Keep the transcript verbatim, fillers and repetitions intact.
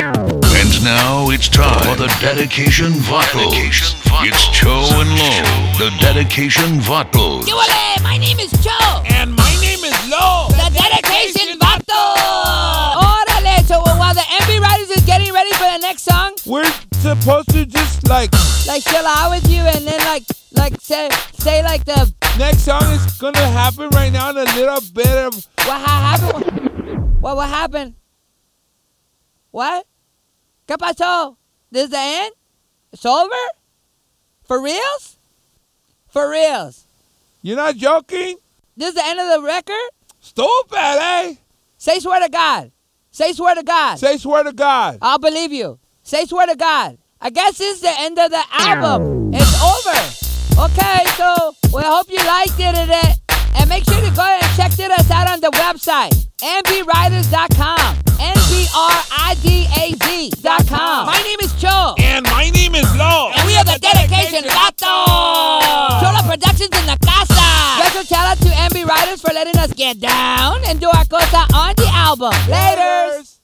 And now it's time for the Dedication Vatos. It's Cho and Lo, the Dedication Vatos. Yule, my name is Cho. And my name is Lo. The Dedication Vatos. Órale, so while the M B Riders is getting ready for the next song, We're supposed to just like, like chill out with you and then like, like say, say like the, next song is gonna happen right now in a little bit of, what ha- happened? What, what happened? What? ¿Qué pasó? This is the end? It's over? For reals? For reals. you're not joking? This is the end of the record? Stupid, eh? Say swear to God. Say swear to God. Say swear to God. I'll believe you. Say swear to God. I guess this is the end of the album. It's over. Okay, so we hope you liked it. it- And make sure to go ahead and check us out on the website. N B riders dot com. N B R I D A Z dot com. My name is Cho. And my name is Lo. And we are the Dedication Vatos. Cholo Productions in the casa. Special shout out to N B Riders for letting us get down and do our cosa on the album. Laters.